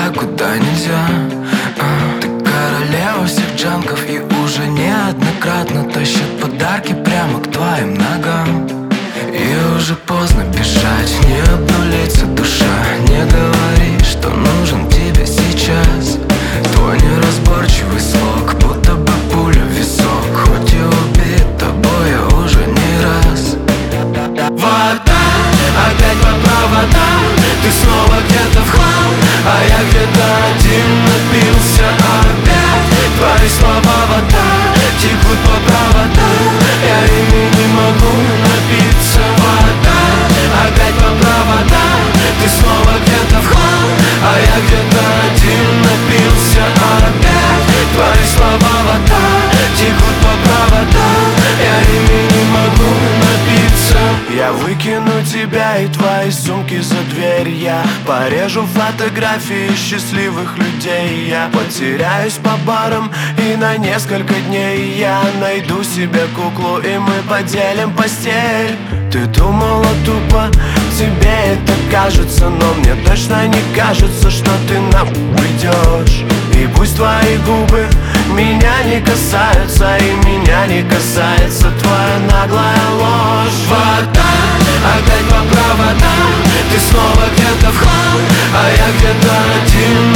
туда, куда нельзя. Ты королева всех джанков и уже неоднократно тащит подарки прямо к твоим ногам. И уже поздно бежать, не обнулится душа. Не говори, что нужен тебе сейчас. Твой неразборчивый слог, будто бы пуля в висок. Хоть и убит тобой я уже не раз. Вода, опять по проводам. Ты снова где-то в хлам, а я где-то один напился опять. Твои слова вода, текут по проводам. Я ими не могу напиться. Вода, опять по проводам. Ты снова где-то в хлам, а я где-то один напился опять. Твои слова вода, текут по проводам. Я ими не могу напиться. Я выкину тебя и твои сумки за дверь. Я порежу фотографии счастливых людей. Я потеряюсь по барам и на несколько дней я найду себе куклу и мы поделим постель. Ты думала тупо, тебе это кажется, но мне точно не кажется, что ты уйдешь. И пусть твои губы меня не касаются, и меня не касается твоя наглая ложь. Вода, опять по проводам. Ты снова где-то в хлам, а я где-то один